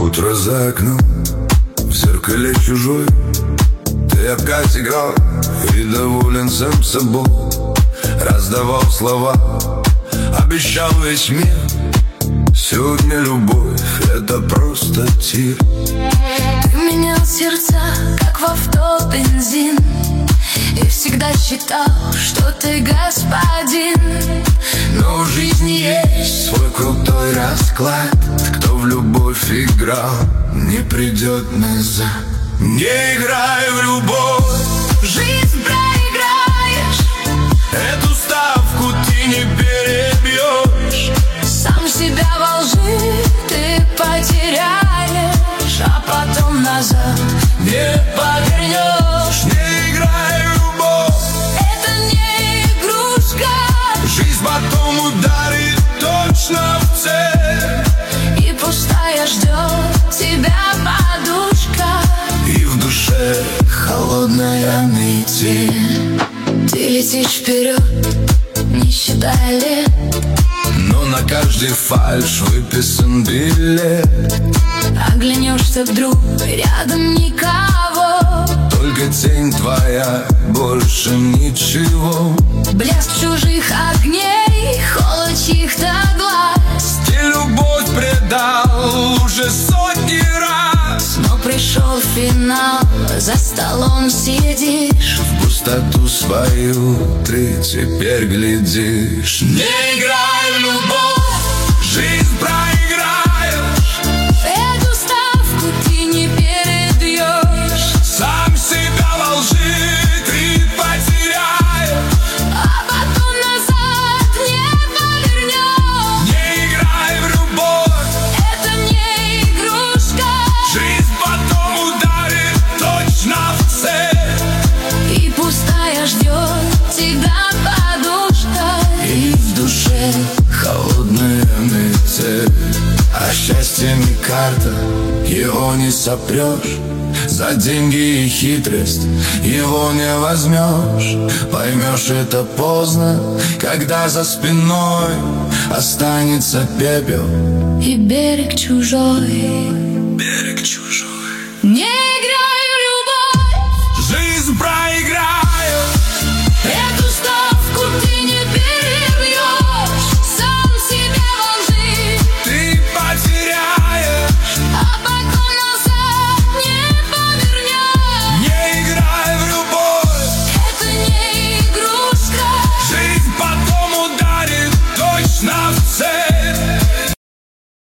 Утро за окном, в зеркале чужой. Ты опять играл и доволен сам собой. Раздавал слова, обещал весь мир. Сегодня любовь — это просто тир. Ты менял сердца, как в авто бензин, и всегда считал, что ты господин. Но в жизни есть свой крутой расклад. Кто в любовь играл, не придет назад. Не играй в любовь, Жизнь проиграешь, эту ставку ты не перебьешь. сам себя во лжи ты потеряешь, а потом назад Не повернешь. Не играй в любовь, Это не игрушка, жизнь потом ударит точно в цель. и пустая ждет тебя подушка, И в душе холодная метель. ты летишь вперед, не считая лет. Но на каждый фальш выписан билет. Оглянешься вдруг, рядом никого, Только тень твоя, больше ничего. блеск чужих огней, холод чьих-то глаз. Ты любовь предал уже сотни раз. Но пришел финал, за столом сидишь. В пустоту свою ты теперь глядишь. Не играй в любовь, жизнь проиграешь. Эту ставку ты не перебьешь, Сам себя во лжи ты потеряешь. а потом назад не повернешь. Не играй в любовь, Это не игрушка, жизнь потом ударит точно в цель. и пустая ждет тебя подушка. И в душе холодная метель. А счастье не карта, его не сопрешь. За деньги и хитрость его не возьмешь. Поймешь это поздно, когда за спиной останется пепел. И берег чужой. Берег чужой. Не